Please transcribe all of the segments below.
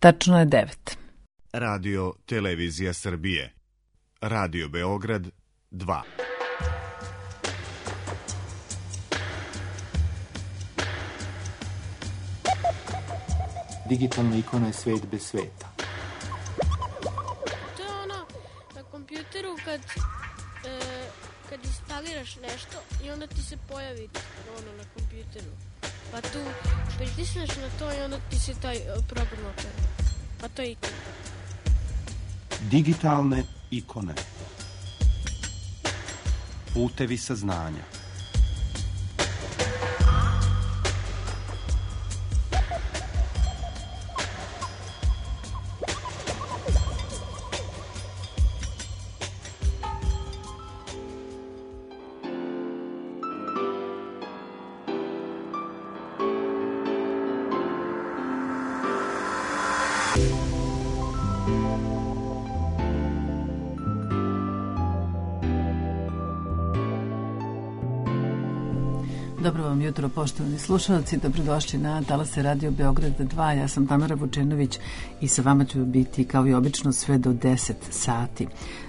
Tačno je 9. Radio Televizija Srbije. Radio Beograd 2. Digitalna ikona je svet bez sveta. To je ono na kompjuteru kad instaliraš nešto i onda ti se pojavi ono na kompjuteru. Pa tu pritisneš na to i onda ti se taj program otvara. Pa to je ikona. Digitalne ikone. Putevi saznanja. Dobro vam jutro, poštovani slušalci, dobrodošli na talase Radio Beograd 2. Ja sam Tamara Vučenović i sa vama ću biti kao i obično sve do 10 sati.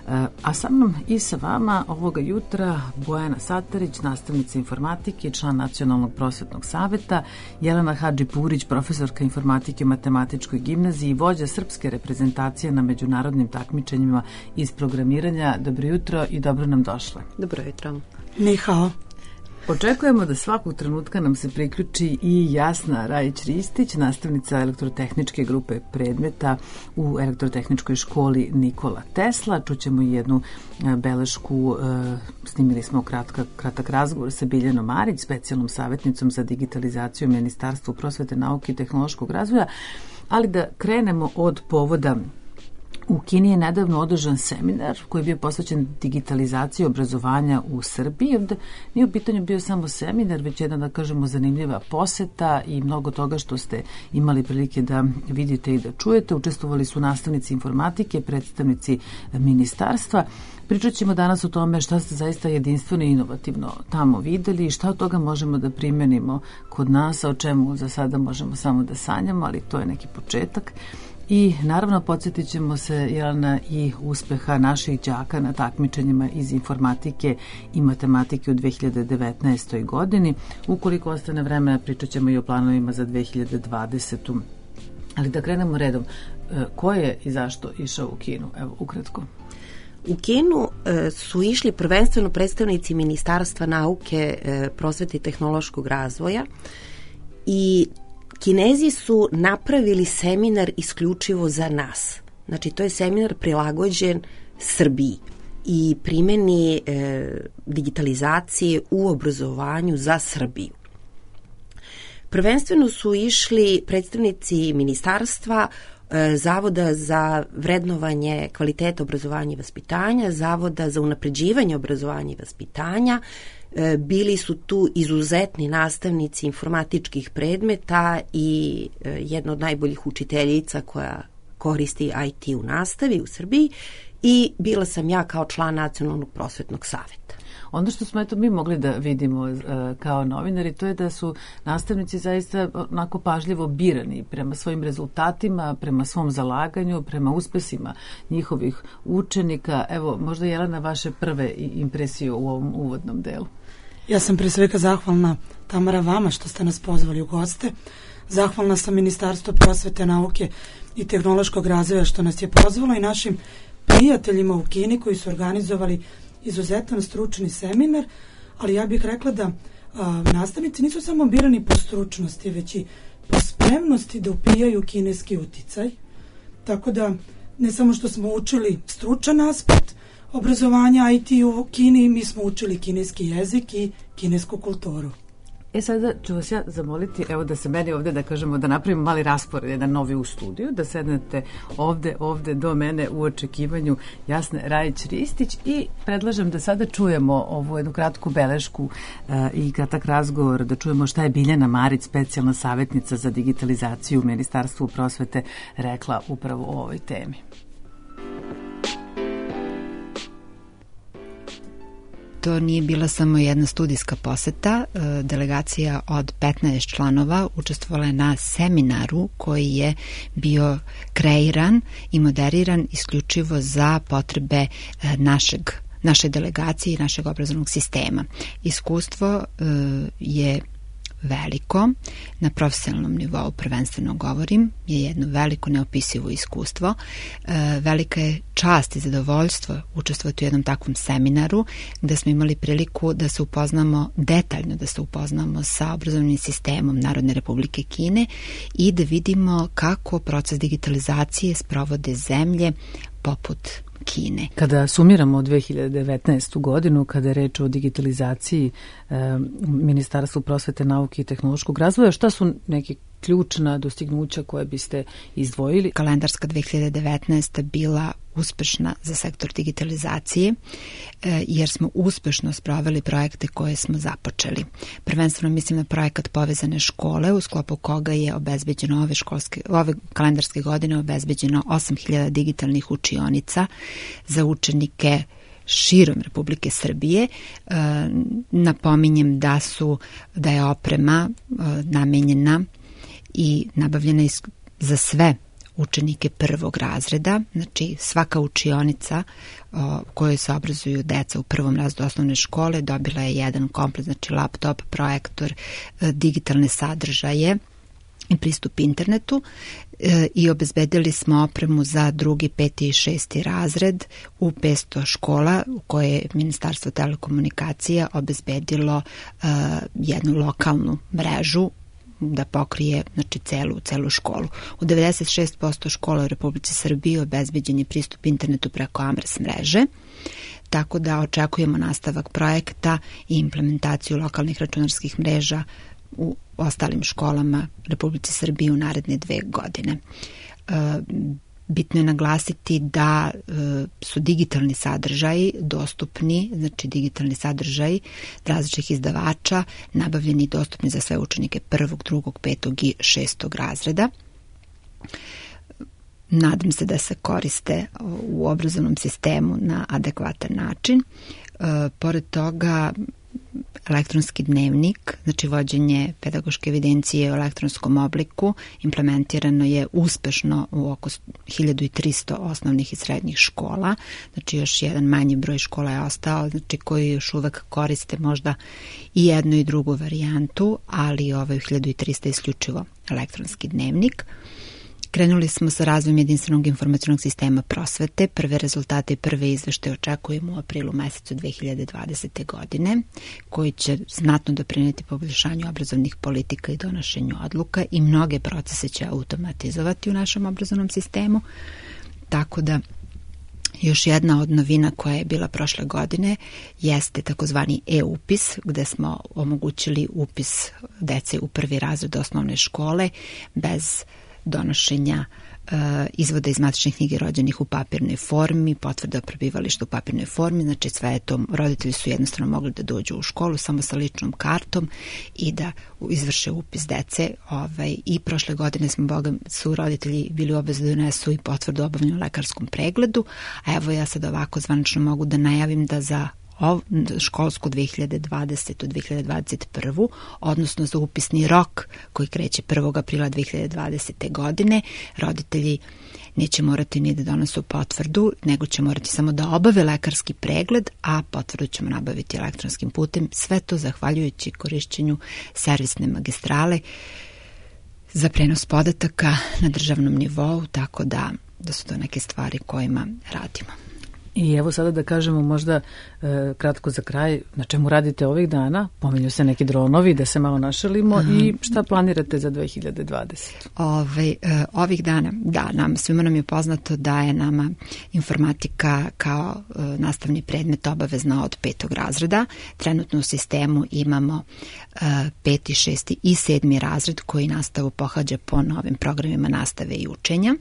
A sa mnom i sa vama ovoga jutra Bojana Satarić, nastavnica informatike, član Nacionalnog prosvetnog saveta, Jelena Hadži-Purić, profesorka informatike u Matematičkoj gimnaziji i vođa srpske reprezentacije na međunarodnim takmičenjima iz programiranja. Dobro jutro i dobro nam došle. Dobro jutro. Ni hao. Očekujemo da svakog trenutka nam se priključi i Jasna Rajić-Ristić, nastavnica elektrotehničke grupe predmeta u elektrotehničkoj školi Nikola Tesla. Čućemo i jednu belešku, snimili smo kratak razgovor sa Biljanom Marić, specijalnom savjetnicom za digitalizaciju u Ministarstvu prosvete, nauke i tehnološkog razvoja, ali da krenemo od povoda. U Kini je nedavno održan seminar koji je bio posvećen digitalizaciji obrazovanja u Srbiji. Ovde nije u pitanju bio samo seminar, već jedna, da kažemo, zanimljiva poseta i mnogo toga što ste imali prilike da vidite i da čujete. Učestvovali su nastavnici informatike, predstavnici ministarstva. Pričat ćemo danas o tome šta ste zaista jedinstveno i inovativno tamo videli i šta od toga možemo da primenimo kod nas, a o čemu za sada možemo samo da sanjamo, ali to je neki početak. I naravno podsjetit ćemo se, Jelena, i uspeha naših đaka na takmičenjima iz informatike i matematike u 2019. godini. Ukoliko ostane vremena, pričat ćemo i o planovima za 2020. Ali da krenemo redom, ko je i zašto išao u Kinu? Evo, ukratko. U Kinu su išli prvenstveno predstavnici Ministarstva nauke, prosvete i tehnološkog razvoja i Kinezi su napravili seminar isključivo za nas. Znači, to je seminar prilagođen Srbiji i primeni digitalizacije u obrazovanju za Srbiju. Prvenstveno su išli predstavnici ministarstva, Zavoda za vrednovanje kvaliteta obrazovanja i vaspitanja, Zavoda za unapređivanje obrazovanja i vaspitanja. Bili su tu izuzetni nastavnici informatičkih predmeta i jedna od najboljih učiteljica koja koristi IT u nastavi u Srbiji i bila sam ja kao član Nacionalnog prosvetnog saveta. Ono što smo mi mogli da vidimo kao novinari, to je da su nastavnici zaista onako pažljivo birani prema svojim rezultatima, prema svom zalaganju, prema uspesima njihovih učenika. Evo, možda Jelena, vaše prve impresije u ovom uvodnom delu. Ja sam pre svega zahvalna, Tamara, vama što ste nas pozvali u goste. Zahvalna sam Ministarstvu prosvete, nauke i tehnološkog razvoja što nas je pozvalo i našim prijateljima u Kini koji su organizovali izuzetan stručni seminar, ali ja bih rekla da nastavnici nisu samo birani po stručnosti, već i po spremnosti da upijaju kineski uticaj. Tako da ne samo što smo učili stručan aspekt obrazovanja IT u Kini, mi smo učili kineski jezik i kinesku kulturu. Sada ću vas ja zamoliti, evo da se meni ovde, da kažemo, da napravimo mali raspored, jedan novi u studiju, da sednete ovde do mene u očekivanju Jasne Rajić-Ristić i predlažem da sada čujemo ovu jednu kratku belešku i kratak razgovor, da čujemo šta je Biljana Marić, specijalna savjetnica za digitalizaciju u Ministarstvu prosvete, rekla upravo o ovoj temi. to nije bila samo jedna studijska poseta. Delegacija od 15 članova učestvovala je na seminaru koji je bio kreiran i moderiran isključivo za potrebe naše delegacije i našeg obrazovnog sistema. Iskustvo je veliko, na profesionalnom nivou prvenstveno govorim, je jedno veliko neopisivo iskustvo. Velika je čast i zadovoljstvo učestvovati u jednom takvom seminaru gde smo imali priliku da se upoznamo detaljno, da se upoznamo sa obrazovnim sistemom Narodne Republike Kine i da vidimo kako proces digitalizacije sprovode zemlje poput Kine. Kada sumiramo 2019. godinu, kada je reč o digitalizaciji Ministarstvu prosvete, nauke i tehnološkog razvoja, šta su neke ključna dostignuća koje biste izdvojili? Kalendarska 2019. bila uspešna za sektor digitalizacije jer smo uspešno sproveli projekte koje smo započeli. Prvenstveno mislim na projekat Povezane škole, u sklopu koga je obezbeđeno ove kalendarske godine obezbeđeno 8.000 digitalnih učionica za učenike širom Republike Srbije. Napominjem da je oprema namenjena i nabavljena za sve učenike prvog razreda, znači svaka učionica kojoj se obrazuju deca u prvom razredu osnovne škole dobila je jedan komplet, znači laptop, projektor, digitalne sadržaje i pristup internetu i obezbedili smo opremu za drugi, peti i šesti razred u 500 škola u koje je Ministarstvo telekomunikacija obezbedilo jednu lokalnu mrežu da pokrije, znači, celu školu. U 96% škola u Republici Srbiji obezbeđen je pristup internetu preko Amres mreže, tako da očekujemo nastavak projekta i implementaciju lokalnih računarskih mreža u ostalim školama Republici Srbije u naredne 2 godine. Bitno je naglasiti da su digitalni sadržaji dostupni, znači digitalni sadržaji različitih izdavača nabavljeni i dostupni za sve učenike 1., 2., 5. i 6. razreda. Nadam se da se koriste u obrazovnom sistemu na adekvatan način. Pored toga, elektronski dnevnik, znači vođenje pedagoške evidencije u elektronskom obliku, implementirano je uspešno u oko 1300 osnovnih i srednjih škola, znači još jedan manji broj škola je ostao, znači koji još uvek koriste možda i jednu i drugu varijantu, ali ovaj 1300 isključivo elektronski dnevnik. Krenuli smo sa razvojem jedinstvenog informacionog sistema prosvete. Prve rezultate i prve izveštaje očekujemo u aprilu mesecu 2020. godine, koji će znatno doprineti poboljšanju obrazovnih politika i donošenju odluka i mnoge procese će automatizovati u našem obrazovnom sistemu. Tako da još jedna od novina koja je bila prošle godine jeste takozvani e-upis, gde smo omogućili upis dece u 1. razred osnovne škole bez donošenja izvoda iz matične knjige rođenih u papirnoj formi, potvrda o prebivalištu u papirnoj formi, znači sve je to, roditelji su jednostavno mogli da dođu u školu samo sa ličnom kartom i da izvrše upis dece. I prošle godine su roditelji bili obavezni da donesu i potvrdu o obavljenom lekarskom pregledu, a evo ja sad ovako zvanično mogu da najavim da za školsku 2020-2021, odnosno za upisni rok koji kreće 1. aprila 2020. godine, roditelji neće morati ni da donesu potvrdu, nego će morati samo da obave lekarski pregled, a potvrdu ćemo nabaviti elektronskim putem. Sve to zahvaljujući korišćenju servisne magistrale za prenos podataka na državnom nivou, tako da su to neke stvari kojima radimo. I evo sada da kažemo možda kratko za kraj na čemu radite ovih dana, pominju se neki dronovi, da se malo našalimo i šta planirate za 2020? Ovih dana, svima nam je poznato da je nama informatika kao nastavni predmet obavezna od 5. razreda. Trenutno u sistemu imamo 5., 6. i 7. razred koji nastavu pohađa po novim programima nastave i učenja.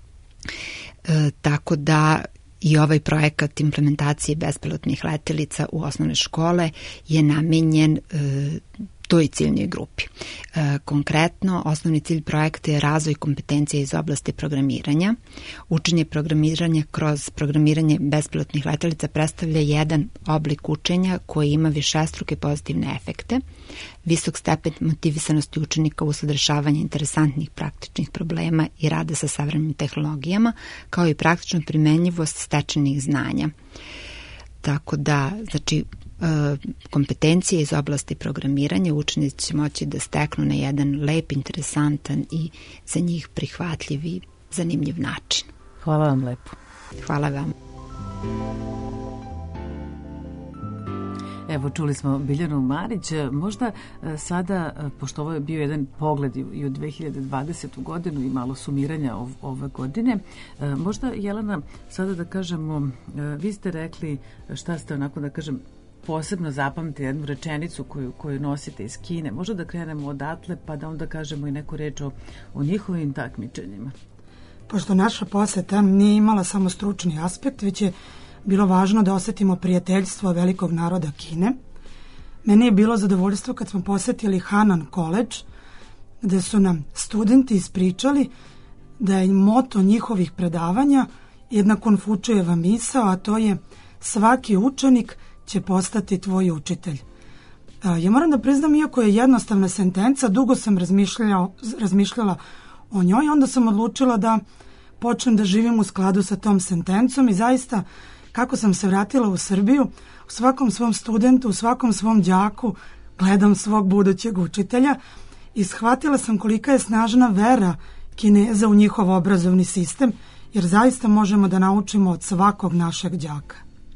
Tako da i ovaj projekat implementacije bespilotnih letelica u osnovne škole je namenjen toj ciljnoj grupi. Konkretno, osnovni cilj projekta je razvoj kompetencija iz oblasti programiranja. Učenje programiranja kroz programiranje bespilotnih letelica predstavlja jedan oblik učenja koji ima višestruke pozitivne efekte, visok stepen motivisanosti učenika usled rešavanja interesantnih praktičnih problema i rada sa savremenim tehnologijama, kao i praktičnu primenjivost stečenih znanja. Tako da, znači, kompetencije iz oblasti programiranja učenici će moći da steknu na jedan lep, interesantan i za njih prihvatljiv i zanimljiv način. Hvala vam lepo. Hvala vam. Evo, čuli smo Biljanu Marić. Možda sada, pošto ovo je bio jedan pogled i u 2020. godinu i malo sumiranja ove godine, možda, Jelena, sada da kažemo, vi ste rekli šta ste onako, da kažem, posebno zapamtite jednu rečenicu koju nosite iz Kine. Možda da krenemo odatle pa da onda kažemo i neku reč o njihovim takmičenjima. Pošto naša poseta nije imala samo stručni aspekt, već je bilo važno da osetimo prijateljstvo velikog naroda Kine. Meni je bilo zadovoljstvo kad smo posetili Hanan College, gde su nam studenti ispričali da je moto njihovih predavanja jedna Konfučijeva misao, a to je svaki učenik će postati tvoj učitelj. Ja moram da priznam, iako je jednostavna sentenca, dugo sam razmišljala o njoj, onda sam odlučila da počnem da živim u skladu sa tom sentencom i zaista, kako sam se vratila u Srbiju, u svakom svom studentu, u svakom svom đaku gledam svog budućeg učitelja i shvatila sam kolika je snažna vera Kineza u njihov obrazovni sistem, jer zaista možemo da naučimo od svakog našeg đaka.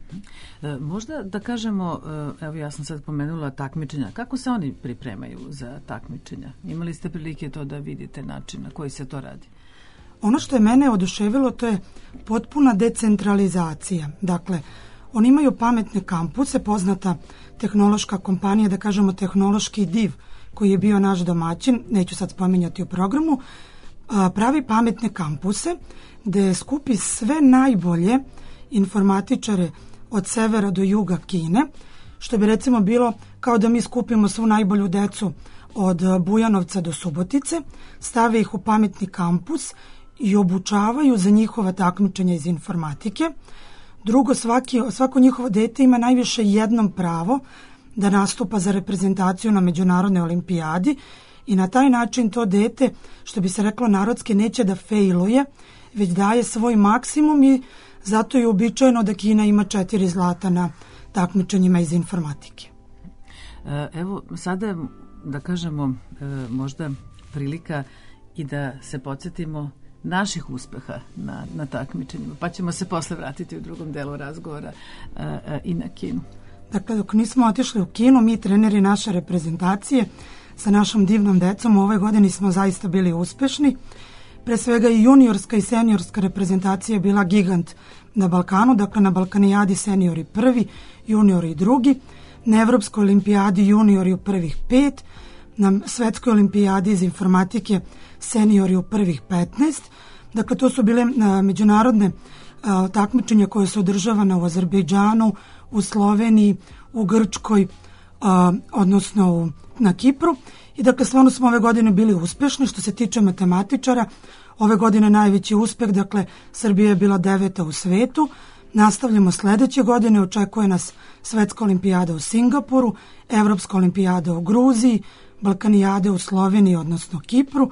Možda da kažemo, evo ja sam sad pomenula takmičenja, kako se oni pripremaju za takmičenja? Imali ste prilike to da vidite način na koji se to radi? Ono što je mene oduševilo, to je potpuna decentralizacija. Dakle, oni imaju pametne kampuse, poznata tehnološka kompanija, da kažemo tehnološki div, koji je bio naš domaćin, neću sad spominjati u programu, pravi pametne kampuse gde skupi sve najbolje informatičare od severa do juga Kine, što bi recimo bilo kao da mi skupimo svu najbolju decu od Bujanovca do Subotice, stave ih u pametni kampus i obučavaju za njihova takmičenja iz informatike. Drugo, svako njihovo dete ima najviše jednom pravo da nastupa za reprezentaciju na međunarodnoj olimpijadi i na taj način to dete, što bi se reklo narodski, neće da fejluje, već daje svoj maksimum i zato je uobičajeno da Kina ima 4 zlata na takmičenjima iz informatike. Evo, sada da kažemo možda prilika i da se podsjetimo naših uspeha na takmičenjima, pa ćemo se posle vratiti u drugom delu razgovora i na Kinu. Dakle, dok nismo otišli u Kinu, mi treneri naše reprezentacije sa našom divnom decom u ovoj godini smo zaista bili uspešni. Pre svega i juniorska i seniorska reprezentacija je bila gigant na Balkanu, dakle na Balkanijadi seniori prvi, juniori drugi, na Evropskoj olimpijadi juniori u prvih 5, na Svetskoj olimpijadi iz informatike seniori u prvih 15. Dakle, to su bile međunarodne takmičenja koje su održavane u Azerbejdžanu, u Sloveniji, u Grčkoj, odnosno na Kipru. I dakle, stvarno smo ove godine bili uspešni. Što se tiče matematičara, ove godine najveći uspeh, dakle, Srbija je bila 9. u svetu. Nastavljamo sledeće godine, očekuje nas Svetska olimpijada u Singapuru, Evropska olimpijada u Gruziji, Balkanijade u Sloveniji, odnosno Kipru.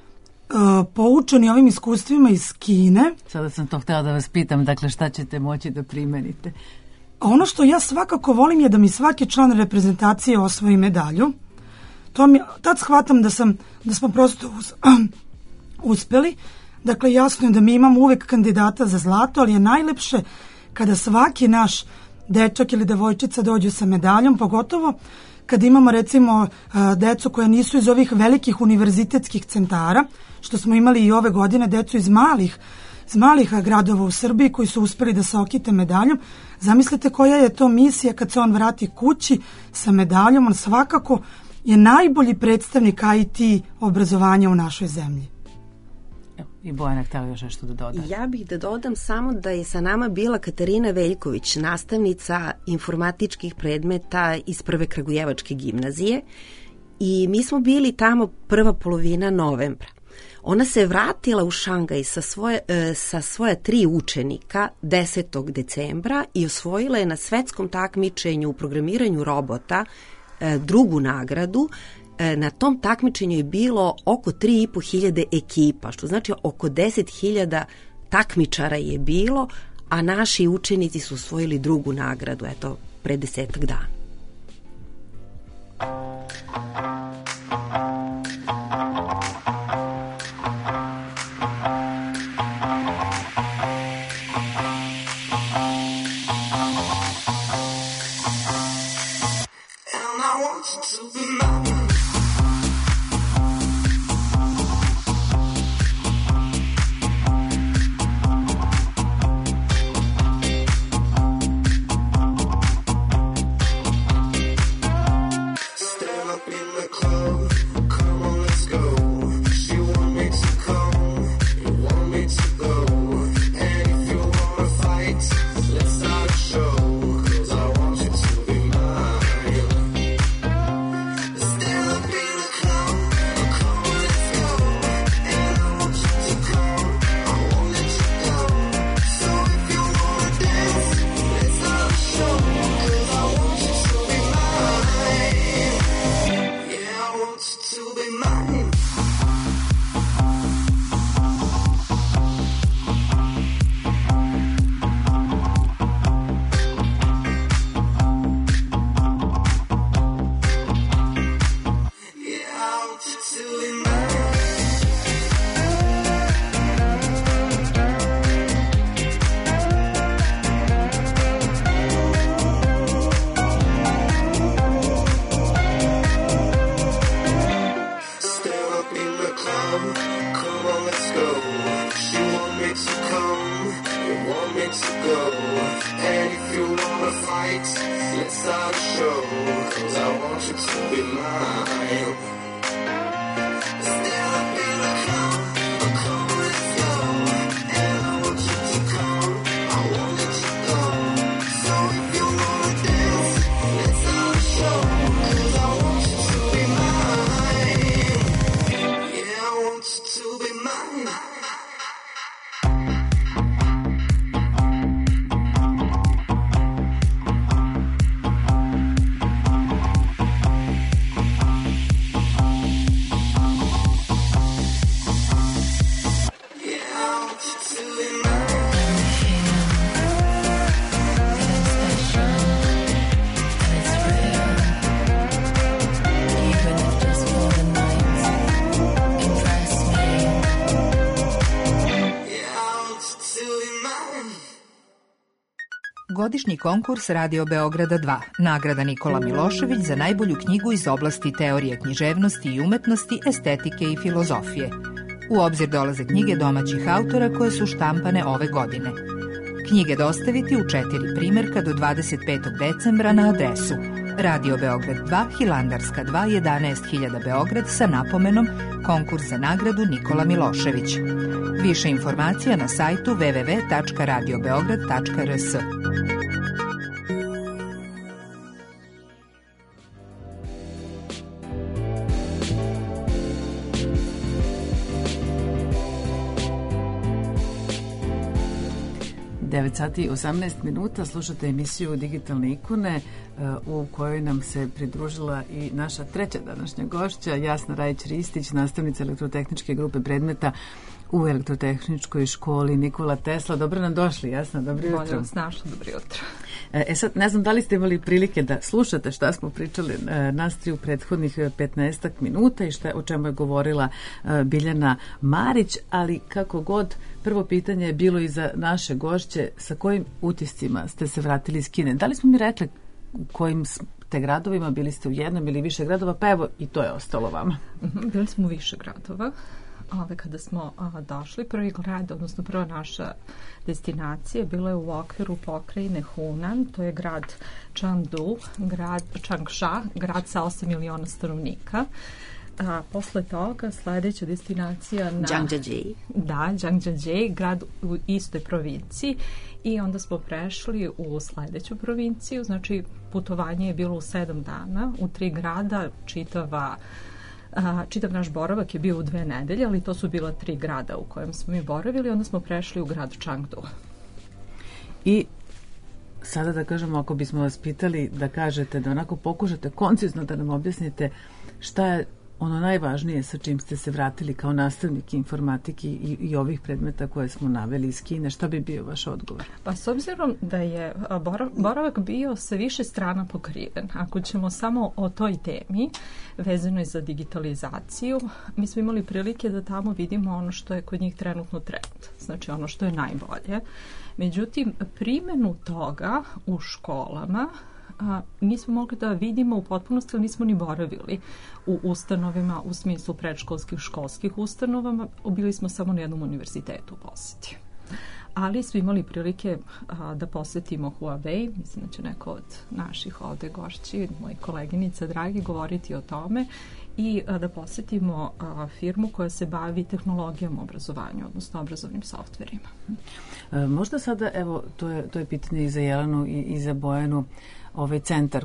Poučeni ovim iskustvima iz Kine. Sada sam to htela da vas pitam, dakle, šta ćete moći da primenite? Ono što ja svakako volim je da mi svaki član reprezentacije osvoji medalju. Tad shvatam da smo prosto uspeli. Dakle, jasno je da mi imamo uvek kandidata za zlato, ali je najlepše kada svaki naš dečak ili devojčica dođu sa medaljom, pogotovo kad imamo recimo decu koja nisu iz ovih velikih univerzitetskih centara, što smo imali i ove godine, decu iz malih gradova u Srbiji koji su uspeli da se okite medaljom. Zamislite koja je to misija kad se on vrati kući sa medaljom, on svakako je najbolji predstavnik IT obrazovanja u našoj zemlji. I Bojana, htjela još nešto da doda? Ja bih da dodam samo da je sa nama bila Katarina Veljković, nastavnica informatičkih predmeta iz Prve Kragujevačke gimnazije i mi smo bili tamo prva polovina novembra. Ona se vratila u Šangaj sa svoja 3 učenika 10. decembra i osvojila je na svetskom takmičenju u programiranju robota drugu nagradu. Na tom takmičenju je bilo oko 3.500 ekipa, što znači oko 10.000 takmičara je bilo, a naši učenici su osvojili drugu nagradu, eto, pre 10 dana. Godišnji konkurs Radio Beograda 2, nagrada Nikola Milošević za najbolju knjigu iz oblasti teorije književnosti i umetnosti, estetike i filozofije. U obzir dolaze knjige domaćih autora koje su štampane ove godine. Knjige dostaviti u 4 primjerka do 25. decembra na adresu Radio Beograd 2, Hilandarska 2, 11.000 Beograd sa napomenom konkurs za nagradu Nikola Milošević. Više informacija na sajtu www.radiobeograd.rs. Sati i 18 minuta slušate emisiju Digitalne ikone u kojoj nam se pridružila i naša treća današnja gošća, Jasna Rajić-Ristić, nastavnica elektrotehničke grupe predmeta u elektrotehničkoj školi Nikola Tesla. Dobro nam došli, Jasna, dobro jutro. Bolje vas našla, dobro jutro. Sad, ne znam da li ste imali prilike da slušate šta smo pričali nas tri u prethodnih 15 minuta i o čemu je govorila Biljana Marić, ali kako god, prvo pitanje je bilo i za naše gošće, sa kojim utiscima ste se vratili iz Kine? Da li smo mi rekli u kojim ste gradovima, bili ste u jednom ili više gradova, pa evo i to je ostalo vama. Bili smo u više gradova. Kada smo došli, prvi grad, odnosno prva naša destinacija bila je u okviru pokrajine Hunan, to je grad Chengdu, grad Changsha, grad sa 8 miliona stanovnika. a posle toga sledeća destinacija na... Zhangjiajie. Da, Zhangjiajie, grad u istoj provinciji, i onda smo prešli u sledeću provinciju, znači putovanje je bilo u 7 dana, u 3 grada, čitav naš boravak je bio u 2 nedelje, ali to su bila 3 grada u kojem smo mi boravili, onda smo prešli u grad Chengdu. I sada da kažemo, ako bismo vas pitali da kažete, da onako pokušate koncizno da nam objasnite šta je ono najvažnije sa čim ste se vratili kao nastavnik informatike i ovih predmeta koje smo naveli iz Kine, šta bi bio vaš odgovor? Pa s obzirom da je boravak bio sa više strana pokriven, ako ćemo samo o toj temi vezano je za digitalizaciju, mi smo imali prilike da tamo vidimo ono što je kod njih trenutno trend, znači ono što je najbolje. Međutim, primjenu toga u školama nismo mogli da vidimo u potpunosti, ali nismo ni boravili u ustanovima u smislu predškolskih, školskih ustanovama. Bili smo samo na jednom univerzitetu u poseti. Ali smo imali prilike da posetimo Huawei, mislim da će neko od naših ovde gošći, moji koleginica dragi, govoriti o tome, i da posetimo firmu koja se bavi tehnologijom obrazovanja, odnosno obrazovnim softverima. Možda sada, evo, to je pitanje i za Jelenu i za Bojanu, ovaj centar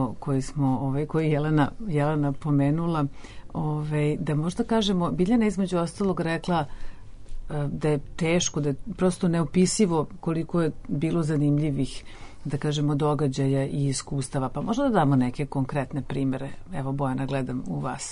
koji je Jelena pomenula, da možda kažemo, Biljana između ostalog rekla da je teško, da je prosto neopisivo koliko je bilo zanimljivih, da kažemo, događaja i iskustava. Pa možda da damo neke konkretne primere. Evo, Bojana, gledam u vas.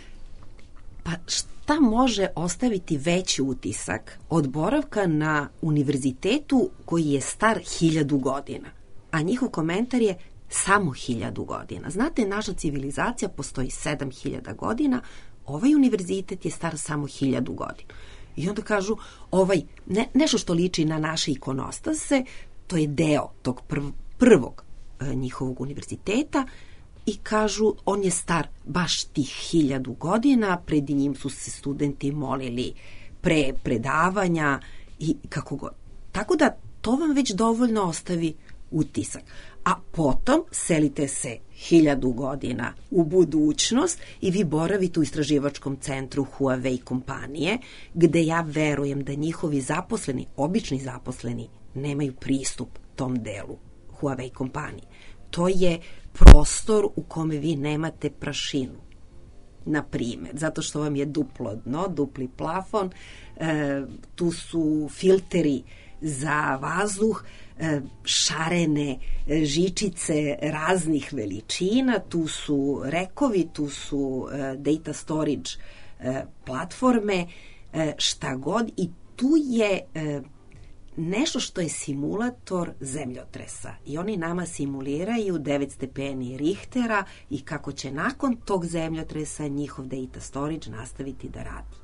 Pa šta može ostaviti veći utisak od boravka na univerzitetu koji je star 1000 godina? A njihov komentar je samo 1000 godina. Znate, naša civilizacija postoji 7000 godina, ovaj univerzitet je star samo 1000 godina. I onda kažu, nešto što liči na naše ikonostase, to je deo tog prvog njihovog univerziteta, i kažu, on je star baš tih 1000 godina, pred njim su se studenti molili pre predavanja i kako god. Tako da to vam već dovoljno ostavi utisak. A potom selite se 1000 godina u budućnost i vi boravite u istraživačkom centru Huawei kompanije, gde ja verujem da njihovi zaposleni, obični zaposleni, nemaju pristup tom delu Huawei kompanije. To je prostor u kome vi nemate prašinu, na primjer, zato što vam je duplo dno, dupli plafon, tu su filteri za vazduh, šarene žičice raznih veličina, tu su rekovi, tu su data storage platforme, šta god, i tu je nešto što je simulator zemljotresa i oni nama simuliraju 9 stepeni Richtera i kako će nakon tog zemljotresa njihov data storage nastaviti da radi.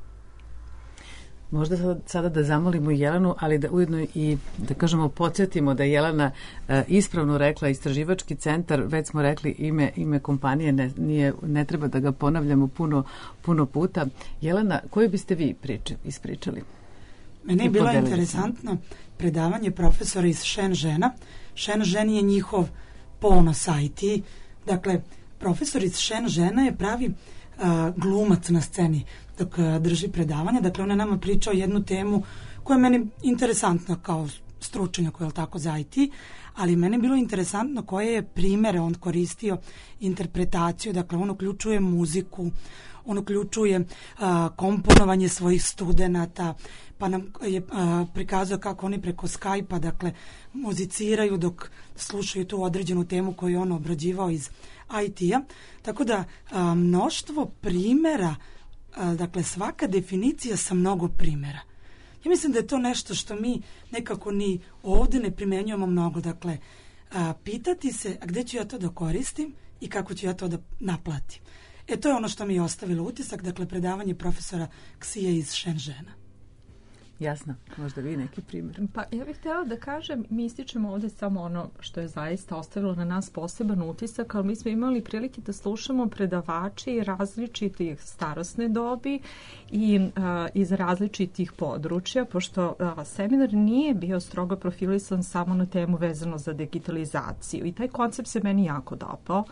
Možda sada da zamolimo Jelenu, ali da ujedno i da kažemo, podsjetimo da je Jelena ispravno rekla istraživački centar, već smo rekli ime kompanije, ne treba da ga ponavljamo puno puta. Jelena, koju biste vi ispričali? Mene je bilo interesantno predavanje profesora iz Shenzhena. Shenzhen je njihov ponos IT. Dakle, profesor iz Shenzhena je pravi glumac na sceni dok drži predavanje. Dakle, on je nama pričao jednu temu koja je meni interesantna kao stručnjak, koja je tako za IT, ali meni je bilo interesantno koje je primere on koristio, interpretaciju. Dakle, on uključuje muziku, on uključuje komponovanje svojih studenata, pa nam je prikazao kako oni preko Skype-a, dakle, muziciraju dok slušaju tu određenu temu koju je on obrađivao iz IT-a. Tako da mnoštvo primera, dakle, svaka definicija sa mnogo primera. Ja mislim da je to nešto što mi nekako ni ovdje ne primenjujemo mnogo. Dakle, pitati se, a gde ću ja to da koristim i kako ću ja to da naplatim. To je ono što mi je ostavilo utisak, dakle, predavanje profesora Ksije iz Shenzhena. Jasno, možda vi neki primjer. Pa ja bih htjela da kažem, mi ističemo ovdje samo ono što je zaista ostavilo na nas poseban utisak, ali mi smo imali prilike da slušamo predavači različitih starosne dobi i iz različitih područja, pošto seminar nije bio strogo profilisan samo na temu vezano za digitalizaciju i taj koncept se meni jako dopao.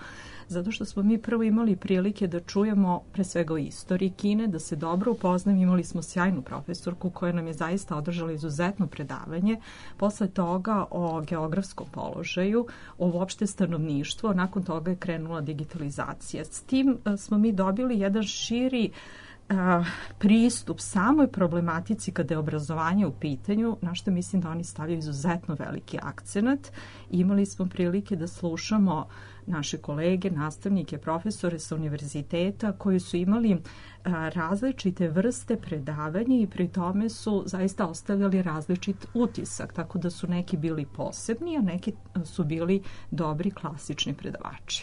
zato što smo mi prvo imali prilike da čujemo pre svega o istoriji Kine, da se dobro upoznamo. Imali smo sjajnu profesorku koja nam je zaista održala izuzetno predavanje. Posle toga o geografskom položaju, o uopšte stanovništvu, nakon toga je krenula digitalizacija. S tim smo mi dobili jedan širi pristup samoj problematici kada je obrazovanje u pitanju, na što mislim da oni stavljaju izuzetno veliki akcenat. Imali smo prilike da slušamo naše kolege, nastavnike, profesore sa univerziteta koji su imali različite vrste predavanja i pri tome su zaista ostavljali različit utisak, tako da su neki bili posebni, a neki su bili dobri klasični predavači.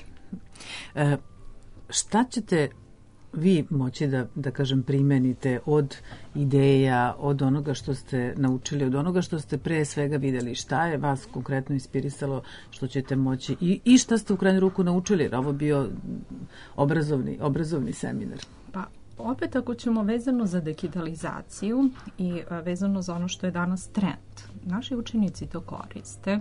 Šta ćete vi moći da kažem primenite od ideja, od onoga što ste naučili, od onoga što ste pre svega videli? Šta je vas konkretno inspirisalo što ćete moći i šta ste u krajnju ruku naučili? Jer ovo bio obrazovni seminar. Pa opet ako ćemo vezano za digitalizaciju i vezano za ono što je danas trend, naši učenici to koriste.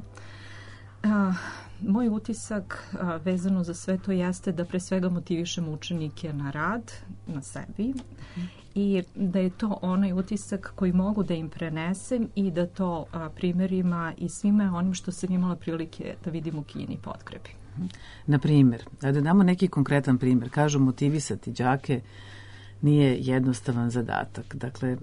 Moj utisak vezano za sve to jeste da pre svega motivišemo učenike na rad, na sebi i da je to onaj utisak koji mogu da im prenesem i da to primjerima i svime onim što sam imala prilike da vidim u Kini potkrepi. Na primjer, da damo neki konkretan primjer. Kažu motivisati đake nije jednostavan zadatak. Dakle,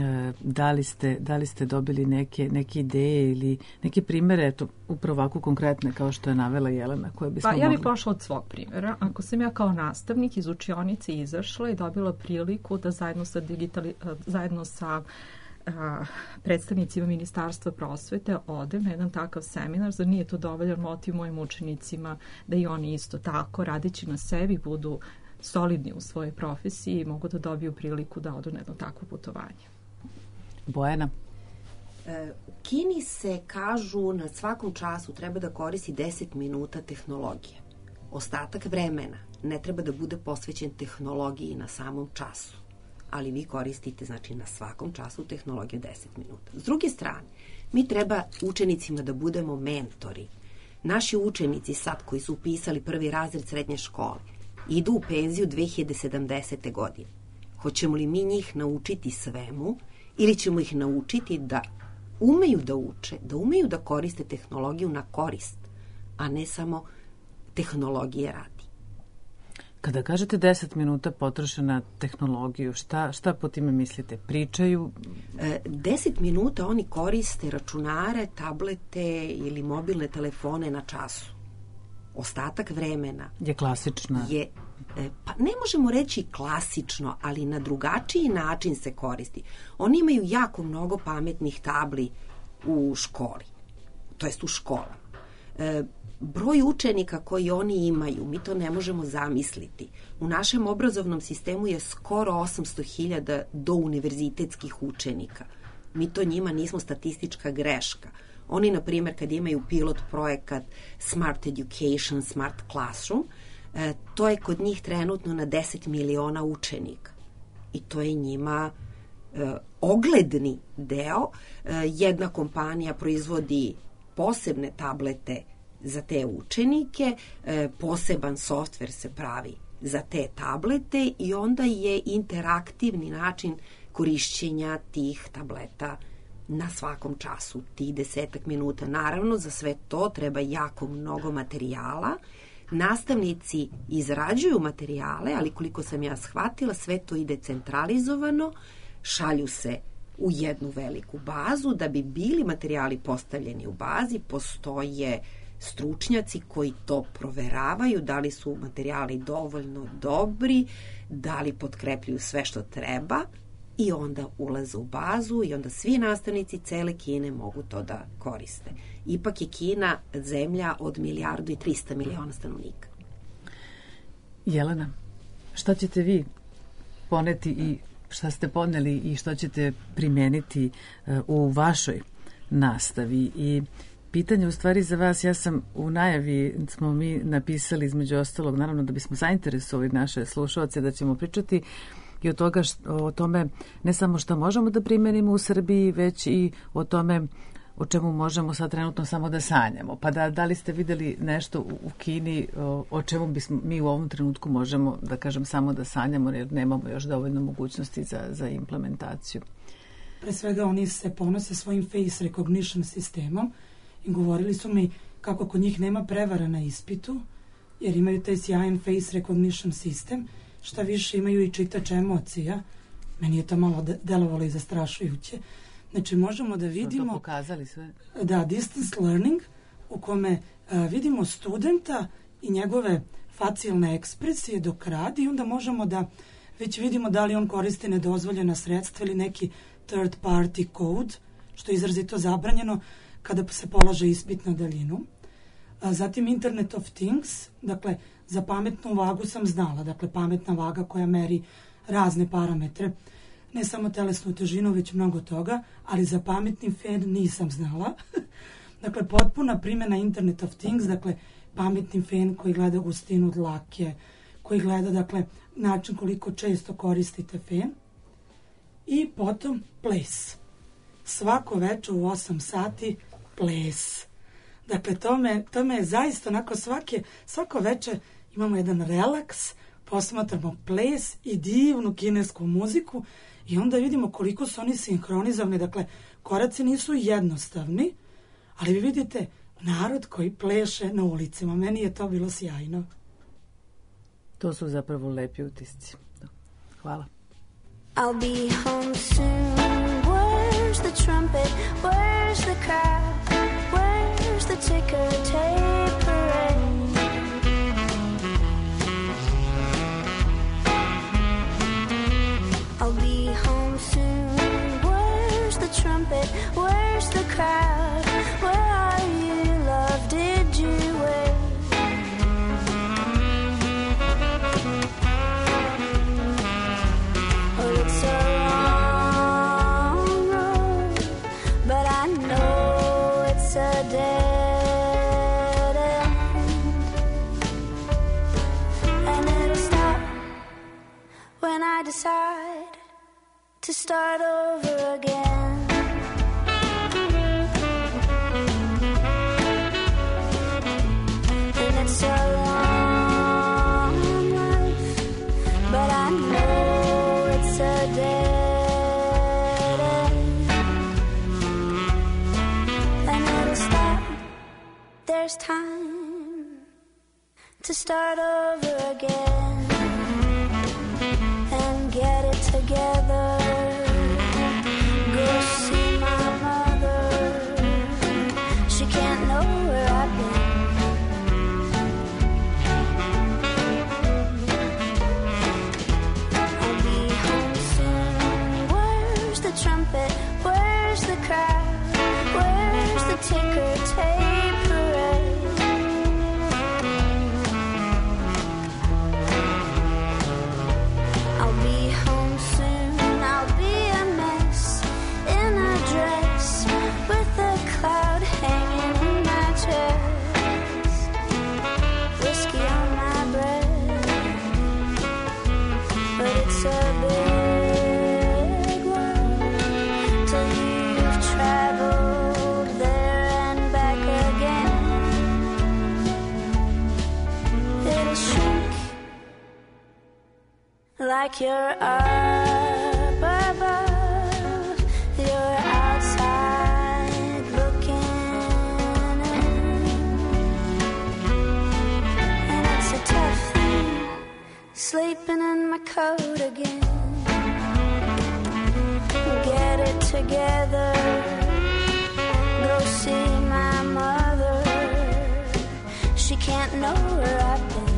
da li ste dobili neke ideje ili neke primjere, eto, upravo ovako konkretne kao što je navela Jelena, koje bismo mogli? Ja bih pošla od svog primjera. Ako sam ja kao nastavnik iz učionice izašla i dobila priliku da zajedno sa predstavnicima Ministarstva prosvete odem na jedan takav seminar, zar nije to dovoljan motiv mojim učenicima da i oni isto tako, radeći na sebi, budu solidni u svojoj profesiji i mogu da dobiju priliku da odu na jedno takvo putovanje. Bojana? U Kini se kažu na svakom času treba da koristi 10 minuta tehnologije. Ostatak vremena ne treba da bude posvećen tehnologiji na samom času, ali vi koristite znači na svakom času tehnologiju 10 minuta. S druge strane, mi treba učenicima da budemo mentori. Naši učenici sad koji su upisali prvi razred srednje škole idu u penziju 2070. godine. Hoćemo li mi njih naučiti svemu ili ćemo ih naučiti da umeju da uče, da umeju da koriste tehnologiju na korist, a ne samo tehnologije radi? Kada kažete 10 minuta potroše na tehnologiju, šta po time mislite? Pričaju? 10 minuta oni koriste računare, tablete ili mobilne telefone na času. Ostatak vremena je klasična. Pa ne možemo reći klasično, ali na drugačiji način se koristi. Oni imaju jako mnogo pametnih tabli u školi, to jest u školama. Broj učenika koji oni imaju, mi to ne možemo zamisliti. U našem obrazovnom sistemu je skoro 800.000 do univerzitetskih učenika. Mi to njima nismo statistička greška. Oni, na primjer, kad imaju pilot projekat Smart Education, Smart Classroom, to je kod njih trenutno na 10 miliona učenika. I to je njima ogledni deo. Jedna kompanija proizvodi posebne tablete za te učenike, poseban softver se pravi za te tablete i onda je interaktivni način korišćenja tih tableta na svakom času, tih 10 minuta. Naravno, za sve to treba jako mnogo materijala. Nastavnici izrađuju materijale, ali koliko sam ja shvatila, sve to ide centralizovano, šalju se u jednu veliku bazu. Da bi bili materijali postavljeni u bazi, postoje stručnjaci koji to proveravaju, da li su materijali dovoljno dobri, da li potkrepljuju sve što treba, i onda ulaze u bazu i onda svi nastavnici cele Kine mogu to da koriste. Ipak je Kina zemlja od 1.300.000.000 stanovnika. Jelena, šta ćete vi poneti i šta ste poneli i što ćete primeniti u vašoj nastavi? I pitanje u stvari za vas, ja sam u najavi, smo mi napisali između ostalog, naravno da bismo zainteresovali naše slušalce da ćemo pričati i o tome ne samo što možemo da primenimo u Srbiji, već i o tome o čemu možemo sad trenutno samo da sanjamo. Pa da li ste videli nešto u Kini o čemu bismo mi u ovom trenutku možemo da kažem samo da sanjamo, jer nemamo još dovoljno mogućnosti za implementaciju? Pre svega oni se ponose svojim face recognition sistemom i govorili su mi kako kod njih nema prevara na ispitu, jer imaju taj sjajan face recognition sistem, šta više imaju i čitač emocija. Meni je to malo delovalo i zastrašujuće. Znači možemo da vidimo... To pokazali sve. Da, distance learning, u kome vidimo studenta i njegove facijalne ekspresije dok radi i onda možemo da već vidimo da li on koristi nedozvoljena sredstva ili neki third party code, što je izrazito zabranjeno kada se polaže ispit na daljinu. Zatim Internet of Things, dakle za pametnu vagu sam znala, dakle pametna vaga koja meri razne parametre, ne samo telesnu težinu, već mnogo toga, ali za pametni fen nisam znala. Dakle, potpuna primjena Internet of Things, dakle pametni fen koji gleda gustinu dlake, koji gleda, dakle, način koliko često koristite fen. I potom ples. Svako večer u 8 sati ples. Dakle, to me je zaista onako svako večer imamo jedan relaks, posmatramo ples i divnu kinesku muziku i onda vidimo koliko su oni sinhronizovani. Dakle, koraci nisu jednostavni, ali vi vidite narod koji pleše na ulicama. Meni je to bilo sjajno. To su zapravo lepi utisci. Hvala. I'll be home soon. Where's the trumpet? Where's the crowd? Where's the ticker tape parade? I'll be home soon. Where's the trumpet? Where's the crowd? Where are you, love? Did you wait? Oh, it's a long road, but I know it's a dead end, and it'll stop when I decide to start over again. And it's a long life, but I know it's a dead end, and it'll stop. There's time to start over again and get it together. Go see my mother. She can't know where I've been. I'll be home soon. Where's the trumpet? Where's the crowd? Where's the ticker tape parade? I'll be home soon. I'll be a mess in a dress with a cloud hanging in my chest, whiskey on my breath. But it's a big world till you've traveled there and back again. It'll shrink like you're up above, you're outside looking in, and it's a tough thing sleeping in my coat again. Get it together, go see my mother. She can't know where I've been.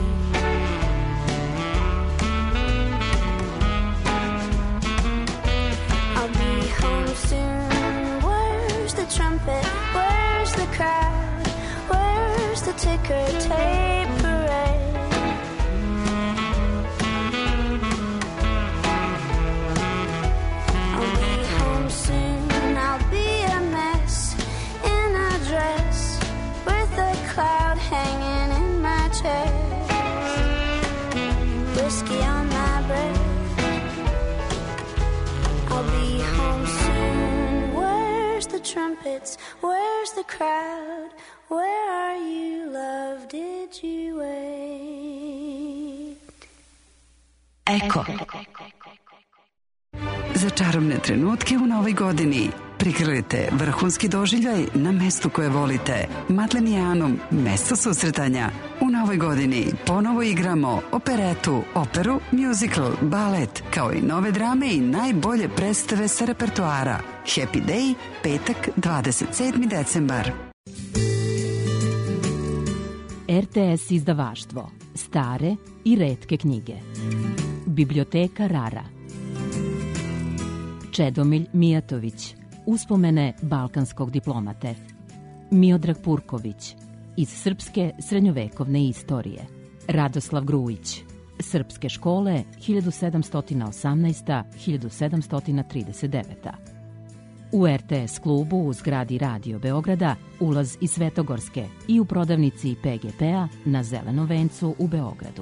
I'll be home soon. Where's the trumpet? Where's the crowd? Where's the ticker tape parade? I'll be home soon. I'll be a mess in a dress with a cloud hanging in my chest, whiskey on my breath. I'll be home soon. Where's the trumpets? Where's the crowd? Where are you, love? Did you wait? Eko. Za čarobne trenutke u novoj godini prikrojite vrhunski doživljaj na mestu koje volite. Madlenijanum, mesto susretanja. U novoj godini ponovo igramo operetu, operu, musical, balet, kao i nove drame i najbolje predstave sa repertoara. Happy Day, petak, 27. decembar. RTS izdavaštvo. Stare i retke knjige. Biblioteka Rara. Čedomilj Mijatović. Uspomene balkanskog diplomate. Miodrag Purković. Iz srpske srednjovekovne istorije. Radoslav Grujić. Srpske škole 1718-1739. U RTS klubu u zgradi Radio Beograda ulaz iz Svetogorske i u prodavnici PGP-a na Zelenom vencu u Beogradu.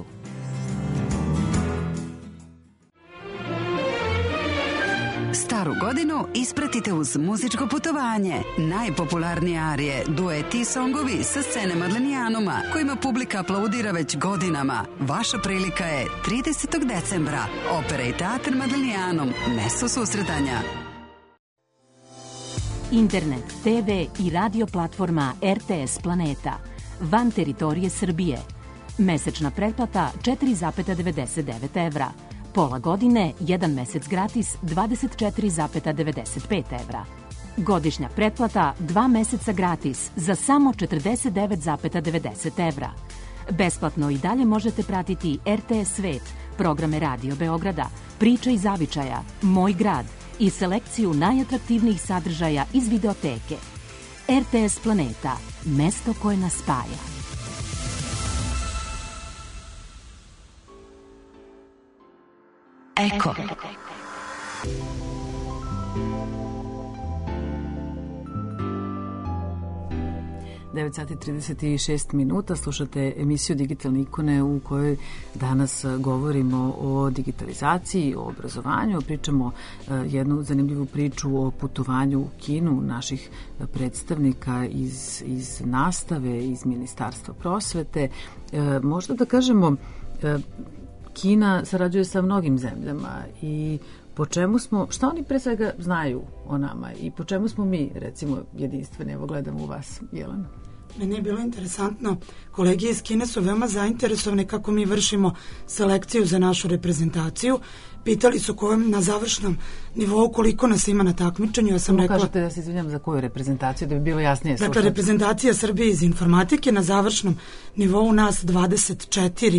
Staru godinu ispratite uz muzičko putovanje. Najpopularnije arije, dueti i songovi sa scene Madlenijanuma, kojima publika aplaudira već godinama. Vaša prilika je 30. decembra. Opera i teatr Madlenijanum, mesto susretanja. Internet, TV i radio platforma RTS Planeta. Van teritorije Srbije. Mesečna pretplata 4,99 evra. Pola godine, 1 mesec gratis, 24,95 evra. Godišnja pretplata, 2 meseca gratis, za samo 49,90 evra. Besplatno i dalje možete pratiti RTS Svet, programe Radio Beograda, Priče iz zavičaja, Moj grad i selekciju najatraktivnijih sadržaja iz videoteke. RTS Planeta, mesto koje nas spaja. Eko. 9 sati 36 minuta, slušate emisiju Digitalne ikone u kojoj danas govorimo o digitalizaciji, o obrazovanju, pričamo jednu zanimljivu priču o putovanju u Kinu naših predstavnika iz nastave, iz Ministarstva prosvete. Možda da kažemo, Kina sarađuje sa mnogim zemljama i po čemu smo, šta oni pre svega znaju o nama i po čemu smo mi, recimo, jedinstveni? Evo gledam u vas, Jelena. Meni je bilo interesantno, kolege iz Kine su veoma zainteresovane kako mi vršimo selekciju za našu reprezentaciju. Pitali su na završnom nivou koliko nas ima na takmičenju. Ja sam rekla... Kažete da se izvinjam za koju reprezentaciju, da bi bilo jasnije slušati. Dakle, reprezentacija Srbije iz informatike, na završnom nivou nas 24.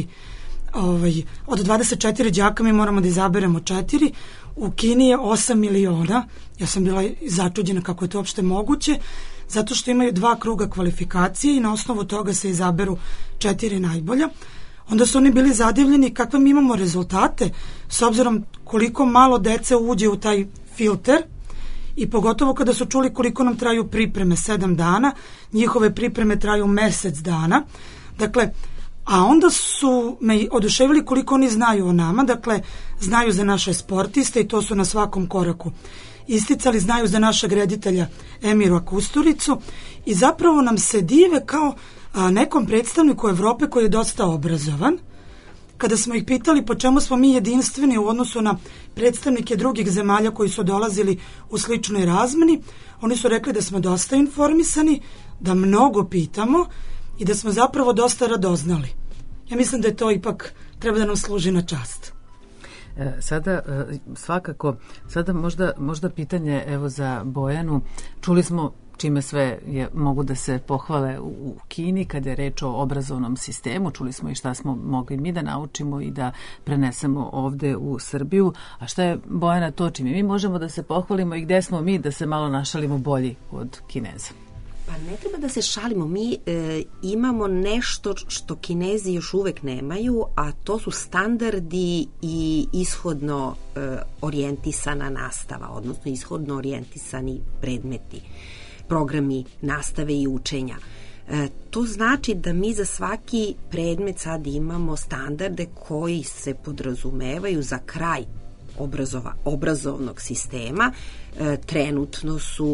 Od 24 đaka mi moramo da izaberemo 4. U Kini je 8 miliona. Ja sam bila začuđena kako je to uopšte moguće, zato što imaju 2 kruga kvalifikacije i na osnovu toga se izaberu 4 najbolja. Onda su oni bili zadivljeni kakve mi imamo rezultate, s obzirom koliko malo dece uđe u taj filter, i pogotovo kada su čuli koliko nam traju pripreme, 7 dana, njihove pripreme traju mesec dana. Dakle, a onda su me oduševili koliko oni znaju o nama, dakle, znaju za naše sportiste i to su na svakom koraku isticali, znaju za našeg reditelja Emira Kusturicu i zapravo nam se dive kao nekom predstavniku Evrope koji je dosta obrazovan. Kada smo ih pitali po čemu smo mi jedinstveni u odnosu na predstavnike drugih zemalja koji su dolazili u sličnoj razmeni, oni su rekli da smo dosta informisani, da mnogo pitamo i da smo zapravo dosta radoznali. Ja mislim da je to ipak treba da nam služi na čast. Sada svakako, sada možda pitanje evo za Bojanu. Čuli smo čime sve mogu da se pohvale u Kini kada je reč o obrazovnom sistemu. Čuli smo i šta smo mogli mi da naučimo i da prenesemo ovde u Srbiju. A šta je, Bojana, to čime mi možemo da se pohvalimo i gde smo mi da se malo našalimo bolji od Kineza? Pa ne treba da se šalimo, mi imamo nešto što Kinezi još uvek nemaju, a to su standardi i ishodno orijentisana nastava, odnosno ishodno orijentisani predmeti, programi nastave i učenja. To znači da mi za svaki predmet sad imamo standarde koji se podrazumevaju za kraj obrazovnog sistema. Trenutno su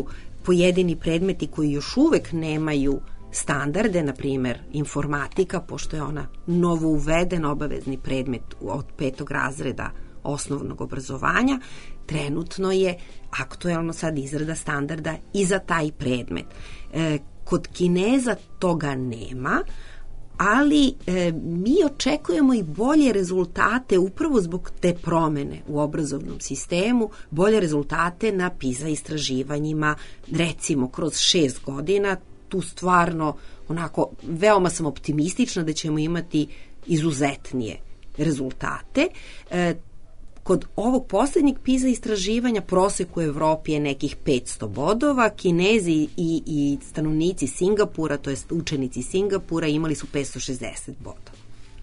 pojedini predmeti koji još uvek nemaju standarde, na primjer informatika, pošto je ona novo uveden obavezni predmet od 5. razreda osnovnog obrazovanja, trenutno je aktuelno sad izrada standarda i za taj predmet. Kod Kineza toga nema, ali mi očekujemo i bolje rezultate upravo zbog te promene u obrazovnom sistemu, bolje rezultate na PISA istraživanjima, recimo kroz 6 godina. Tu stvarno onako veoma sam optimistična da ćemo imati izuzetnije rezultate. Kod ovog posljednjeg PISA istraživanja prosek u Evropi je nekih 500 bodova, Kinezi i stanovnici Singapura, to jest učenici Singapura, imali su 560 bodova.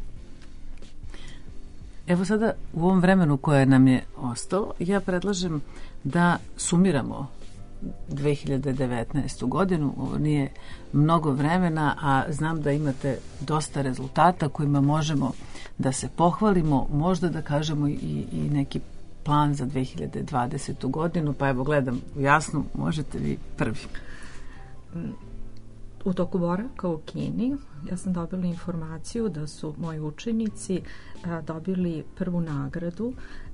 Evo sada u ovom vremenu koje nam je ostalo, ja predlažem da sumiramo 2019. godinu. Ovo nije mnogo vremena, a znam da imate dosta rezultata kojima možemo da se pohvalimo, možda da kažemo i neki plan za 2020. godinu, pa evo gledam u Jasnu, možete vi prvi. U toku boravka u Kini ja sam dobila informaciju da su moji učenici dobili prvu nagradu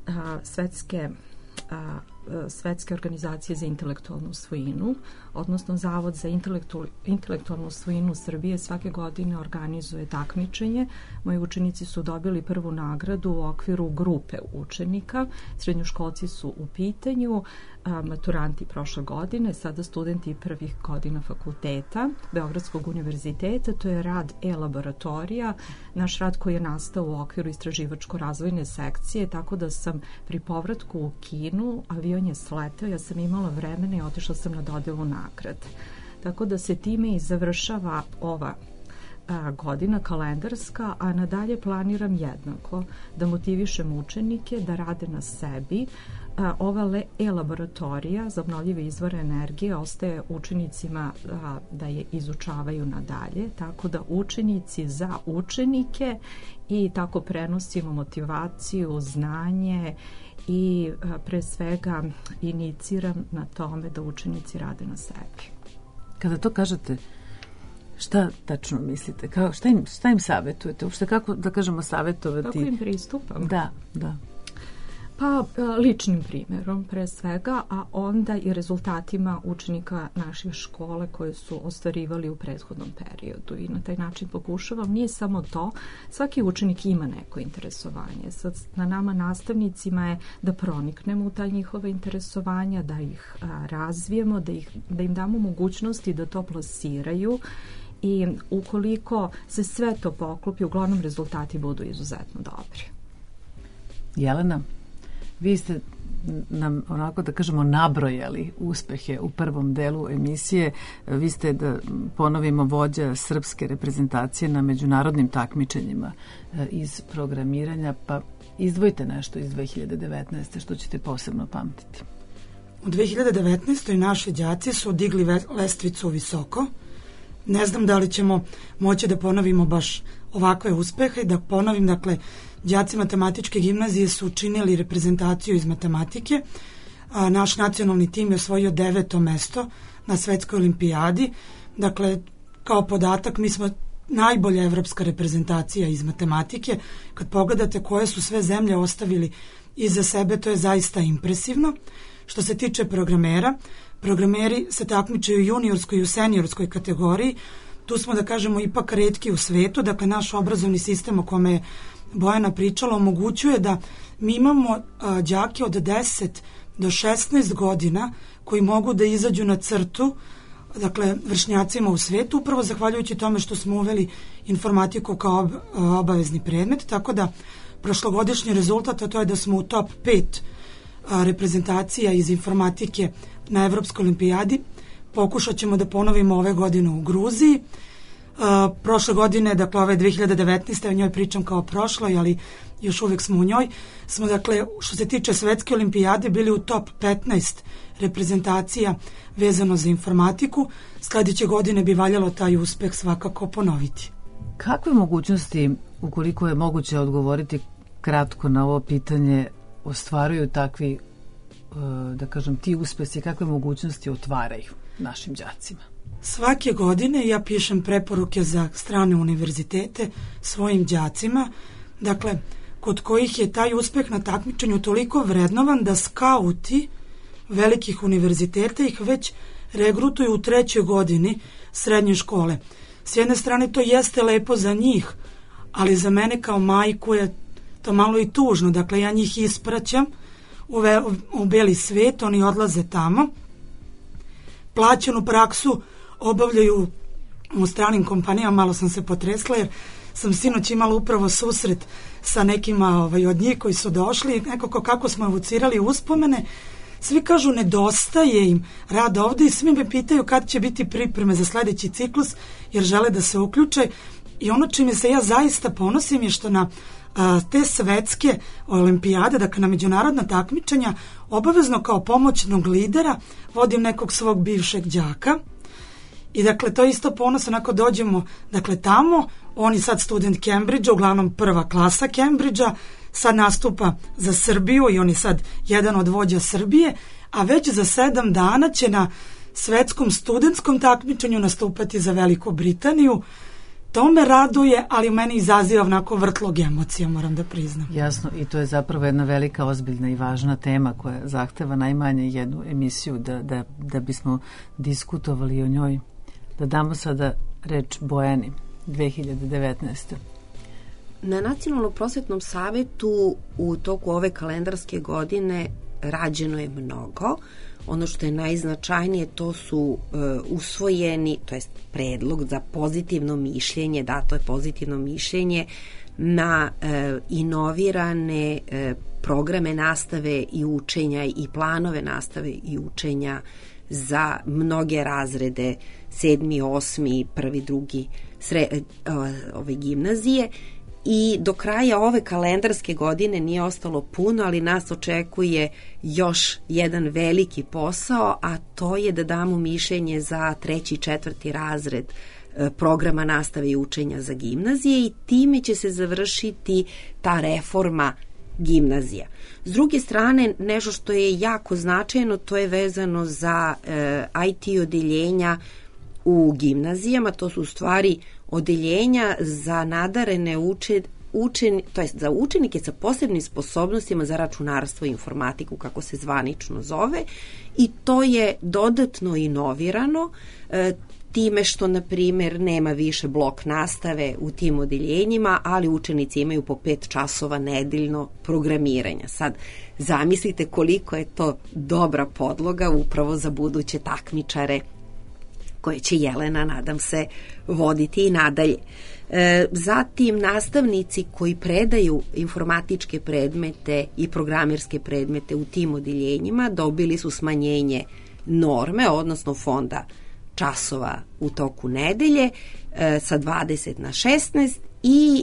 Svetske organizacije za intelektualnu svojinu, odnosno Zavod za intelektualnu svojinu Srbije svake godine organizuje takmičenje. Moji učenici su dobili prvu nagradu u okviru grupe učenika, srednjoškolci su u pitanju, maturanti prošle godine, sada studenti prvih godina fakulteta Beogradskog univerziteta. To je rad e-laboratorija, naš rad koji je nastao u okviru istraživačko-razvojne sekcije, tako da sam pri povratku u Kinu, avion je sletao, ja sam imala vremena i otišla sam na dodelu nagrade. Tako da se time i završava ova godina kalendarska, a nadalje planiram jednako da motivišem učenike da rade na sebi. Ova e-laboratorija za obnovljive izvore energije ostaje učenicima da je izučavaju nadalje, tako da učenici za učenike, i tako prenosimo motivaciju, znanje i pre svega iniciram na tome da učenici rade na sebi. Kada to kažete, šta tačno mislite? Šta im savjetujete? Uopšte kako, da kažemo, savjetovati? Kako im pristupam? Da. Pa ličnim primjerom pre svega, a onda i rezultatima učenika naših škole koje su ostvarivali u prethodnom periodu, i na taj način pokušavam. Nije samo to, svaki učenik ima neko interesovanje. Sad na nama nastavnicima je da proniknemo u ta njihova interesovanja, da ih razvijemo, da im damo mogućnosti da to plasiraju, i ukoliko se sve to poklopi, uglavnom rezultati budu izuzetno dobri. Jelena, vi ste nam, onako da kažemo, nabrojali uspehe u prvom delu emisije. Vi ste, da ponovimo, vođa srpske reprezentacije na međunarodnim takmičenjima iz programiranja, pa izdvojite nešto iz 2019. što ćete posebno pamtiti. U 2019. naši đaci su digli lestvicu visoko. Ne znam da li ćemo moći da ponovimo baš ovakve uspehe. Da ponovim, dakle, đaci matematičke gimnazije su učinili reprezentaciju iz matematike. Naš nacionalni tim je osvojio 9. mesto na svetskoj olimpijadi. Dakle, kao podatak, mi smo najbolja evropska reprezentacija iz matematike. Kad pogledate koje su sve zemlje ostavili iza sebe, to je zaista impresivno. Što se tiče programeri se takmičaju u juniorskoj i u seniorskoj kategoriji. Tu smo, da kažemo, ipak retki u svetu. Dakle, naš obrazovni sistem o kome je Bojana pričala omogućuje da mi imamo đake od 10 do 16 godina koji mogu da izađu na crtu, dakle, vršnjacima u svetu, upravo zahvaljujući tome što smo uveli informatiku kao obavezni predmet. Tako da prošlogodišnji rezultat, a to je da smo u top 5 reprezentacija iz informatike na Evropskoj olimpijadi. Pokušat ćemo da ponovimo ove godine u Gruziji. Prošle godine, dakle ove 2019. o njoj pričam kao prošloj, ali još uvek smo u njoj. Smo, dakle, što se tiče svetske olimpijade, bili u top 15 reprezentacija vezano za informatiku. Sledeće godine bi valjalo taj uspeh svakako ponoviti. Kakve mogućnosti, ukoliko je moguće odgovoriti kratko na ovo pitanje, ostvaruju takvi, da kažem, ti uspesi, kakve mogućnosti otvaraju? našim đacima? Svake godine ja pišem preporuke za strane univerzitete svojim đacima, dakle, kod kojih je taj uspeh na takmičenju toliko vrednovan da skauti velikih univerziteta ih već regrutuju u 3. godini srednje škole. S jedne strane to jeste lepo za njih, ali za mene kao majku je to malo i tužno. Dakle, ja njih ispraćam u beli svet, oni odlaze tamo. Plaćenu praksu obavljaju u stranim kompanijama, malo sam se potresla jer sam sinoć imala upravo susret sa nekima od njih koji su došli, nekako kako smo evocirali uspomene. Svi kažu nedostaje im rad ovde i svi me pitaju kad će biti pripreme za sledeći ciklus jer žele da se uključe. I ono čime se ja zaista ponosim je što na te svetske olimpijade, dakle na međunarodna takmičenja, obavezno kao pomoćnog lidera vodim nekog svog bivšeg đaka. I dakle, to je isto ponos, onako dođemo, dakle, tamo, on je sad student Cambridgea, uglavnom prva klasa Cambridgea, sad nastupa za Srbiju i on je sad jedan od vođa Srbije, a već za 7 dana će na svetskom studentskom takmičenju nastupati za Veliku Britaniju. To me raduje, ali u meni izaziva onako vrtlog emocija, moram da priznam. Jasno, i to je zapravo jedna velika, ozbiljna i važna tema koja zahteva najmanje jednu emisiju da bismo diskutovali o njoj. Da damo sada reč Bojani, 2019. Na Nacionalnom prosvetnom savetu u toku ove kalendarske godine rađeno je mnogo. Ono što je najznačajnije, to su usvojeni, to jest predlog za pozitivno mišljenje, dato je pozitivno mišljenje na inovirane programe nastave i učenja i planove nastave i učenja za mnoge razrede 7., 8., 1., 2. ove gimnazije. I do kraja ove kalendarske godine nije ostalo puno, ali nas očekuje još jedan veliki posao, a to je da damo mišljenje za 3. i 4. razred programa nastave i učenja za gimnazije i time će se završiti ta reforma gimnazija. S druge strane, nešto što je jako značajno, to je vezano za IT odeljenja u gimnazijama. To su u stvari odeljenja za nadarene to jest za učenike sa posebnim sposobnostima za računarstvo i informatiku, kako se zvanično zove, i to je dodatno inovirano time što, na primjer, nema više blok nastave u tim odeljenjima, ali učenici imaju po 5 časova nedeljno programiranja. Sad, zamislite koliko je to dobra podloga upravo za buduće takmičare koje će Jelena, nadam se, voditi i nadalje. Zatim, nastavnici koji predaju informatičke predmete i programerske predmete u tim odeljenjima dobili su smanjenje norme, odnosno fonda časova u toku nedelje sa 20 na 16 i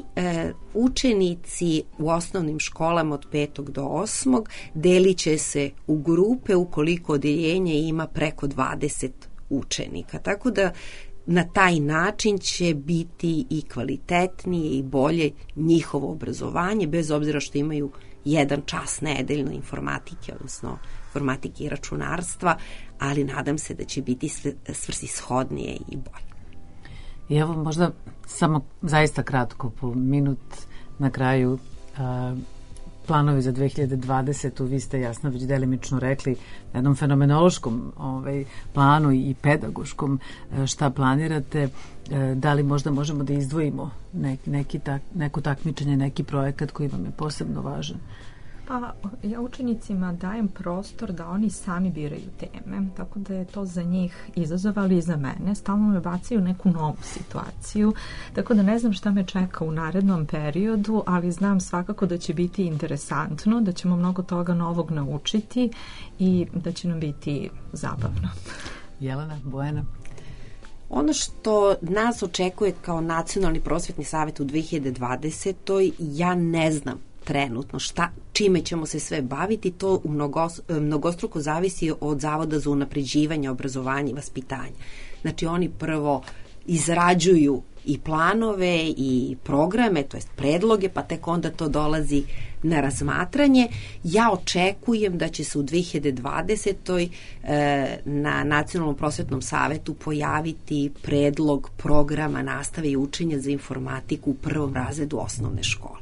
učenici u osnovnim školama od 5. do 8. delit će se u grupe ukoliko odeljenje ima preko 20 učenika. Tako da na taj način će biti i kvalitetnije i bolje njihovo obrazovanje, bez obzira što imaju 1 čas nedeljno informatike, odnosno informatike i računarstva, ali nadam se da će biti svrsishodnije i bolje. I evo možda samo zaista kratko, po minut na kraju, planovi za 2020. Vi ste, Jasna, već delimično rekli na jednom fenomenološkom planu i pedagoškom šta planirate. Da li možda možemo da izdvojimo neko takmičenje, neki projekat koji vam je posebno važan? Pa ja učenicima dajem prostor da oni sami biraju teme, tako da je to za njih izazov, ali i za mene. Stalno me bacaju u neku novu situaciju, tako da ne znam šta me čeka u narednom periodu, ali znam svakako da će biti interesantno, da ćemo mnogo toga novog naučiti i da će nam biti zabavno. Jelena, Bojana? Ono što nas očekuje kao Nacionalni prosvetni savet u 2020. ja ne znam trenutno čime ćemo se sve baviti, to mnogostruko zavisi od Zavoda za unapređivanje obrazovanja i vaspitanja. Znači, oni prvo izrađuju i planove i programe, to jest predloge, pa tek onda to dolazi na razmatranje. Ja očekujem da će se u 2020. Na Nacionalnom prosvetnom savetu pojaviti predlog programa nastave i učenja za informatiku u prvom razredu osnovne škole.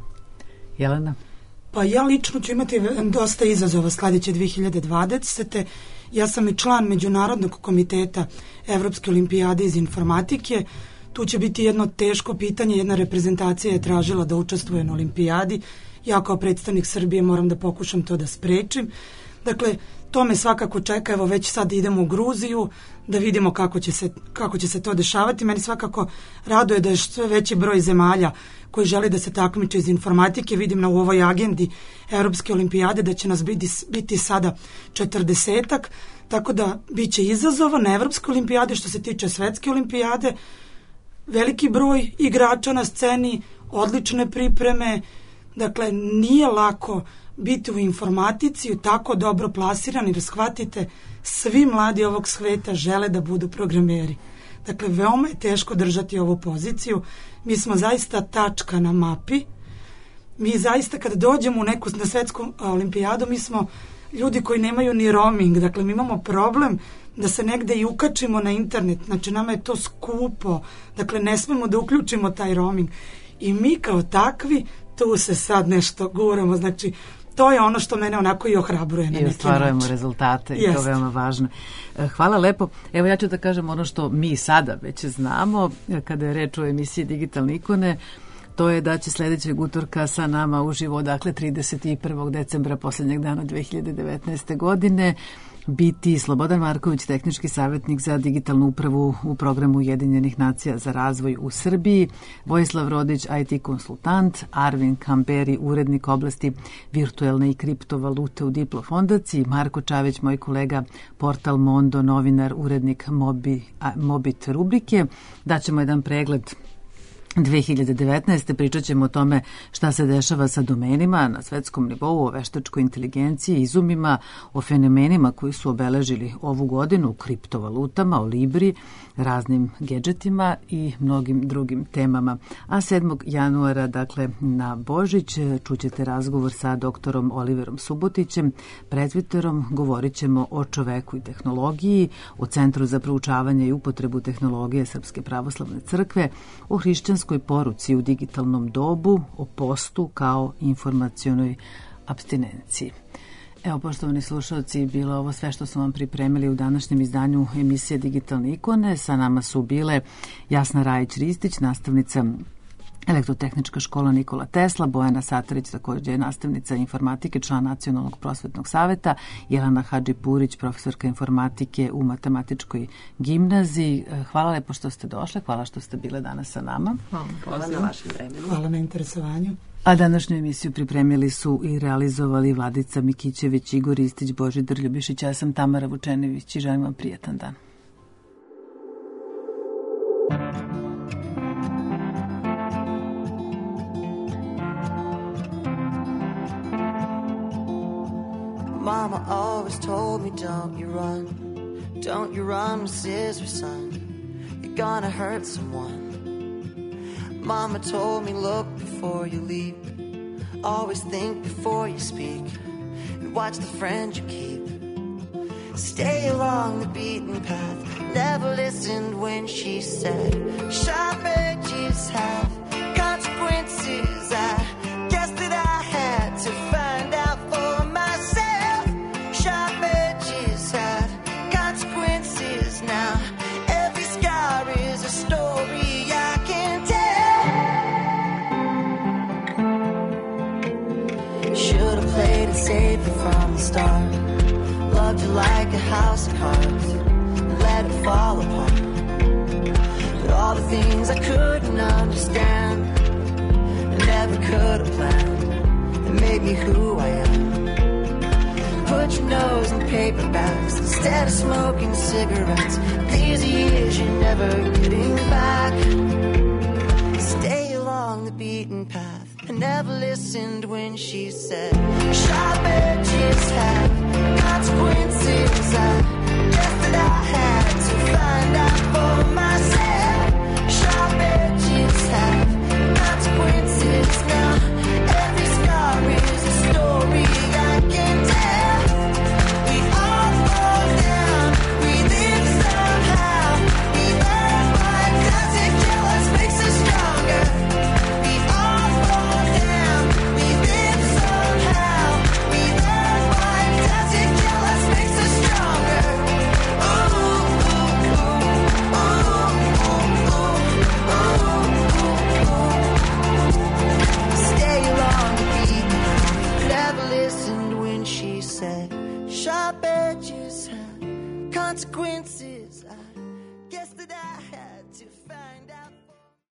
Jelena? Pa ja lično ću imati dosta izazova sledeće 2020. Ja sam i član Međunarodnog komiteta Evropske olimpijade iz informatike. Tu će biti jedno teško pitanje, jedna reprezentacija je tražila da učestvuje na olimpijadi. Ja kao predstavnik Srbije moram da pokušam to da sprečim. Dakle, to me svakako čeka, evo već sad idemo u Gruziju, da vidimo kako će se to dešavati. Meni svakako raduje da je sve veći broj zemalja koji žele da se takmiče iz informatike. Vidim u ovoj agendi Evropske olimpijade da će nas biti sada 40-ak, tako da bit će izazova na Evropske olimpijade. Što se tiče Svetske olimpijade, veliki broj igrača na sceni, odlične pripreme, dakle nije lako biti u informatici tako dobro plasirani, jer shvatite, svi mladi ovog sveta žele da budu programeri. Dakle, veoma je teško držati ovu poziciju. Mi smo zaista tačka na mapi. Mi zaista kad dođemo na svetsku olimpijadu, mi smo ljudi koji nemaju ni roaming. Dakle, mi imamo problem da se negde i ukačimo na internet. Znači, nama je to skupo. Dakle, ne smemo da uključimo taj roaming. I mi kao takvi tu se sad nešto guramo. Znači, to je ono što mene onako i ohrabruje na neki način. I ostvarujemo rezultate i to je veoma važno. Hvala lepo. Evo ja ću da kažem ono što mi sada već znamo kada je reč o emisiji Digitalne ikone. To je da će sledećeg utorka sa nama uživo, dakle 31. decembra, poslednjeg dana 2019. godine, biti Slobodan Marković, tehnički savjetnik za digitalnu upravu u programu Ujedinjenih nacija za razvoj u Srbiji, Vojislav Rodić, IT konsultant, Arvin Kamberi, urednik oblasti virtuelne i kriptovalute u Diplo fondaciji, Marko Čavić, moj kolega, portal Mondo, novinar, urednik Mobit rubrike. Daćemo jedan pregled 2019. Pričat ćemo o tome šta se dešava sa domenima na svetskom nivou, o veštačkoj inteligenciji, izumima, o fenomenima koji su obeležili ovu godinu, kriptovalutama, o Libri, raznim gedžetima i mnogim drugim temama. A 7. januara, dakle na Božić, čućete razgovor sa doktorom Oliverom Subotićem, prezbiterom. Govorit ćemo o čoveku i tehnologiji, o Centru za proučavanje i upotrebu tehnologije Srpske pravoslavne crkve, o hrišćanskoj poruci u digitalnom dobu, o postu kao informacionoj apstinenciji. Evo, poštovani slušalci, bilo ovo sve što smo vam pripremili u današnjem izdanju emisije Digitalne ikone. Sa nama su bile Jasna Rajić-Ristić, nastavnica Elektrotehnička škola Nikola Tesla, Bojana Satarić, također je nastavnica informatike, član Nacionalnog prosvetnog saveta, Jelena Hadži-Purić, profesorka informatike u Matematičkoj gimnaziji. Hvala lepo što ste došle, hvala što ste bile danas sa nama. Hvala na vašem vremenu. Hvala na interesovanju. A današnju emisiju pripremili su i realizovali Vladica Mikićević, Igor Ristić, Božidar Ljubišić, ja sam Tamara Vučenović i želim vam prijatan dan. Mama always told me, don't you run with scissors, son, you're gonna hurt someone. Mama told me, look before you leap, always think before you speak, and watch the friend you keep. Stay along the beaten path, never listened when she said, sharp edges have consequences. I guess that I had to find out for myself. Sharp edges have consequences now. Every scar is a story I can tell. Should have played it safe from the start. Loved you like a house of cards, let it fall apart. But all the things I couldn't understand, I never could have planned, that made me who I am. Put your nose in paperbacks instead of smoking cigarettes. These years you're never getting back. Stay along the beaten path. I never listened when she said, sharp edges have consequences. I guess that I had to find out for myself. Sharp edges consequences.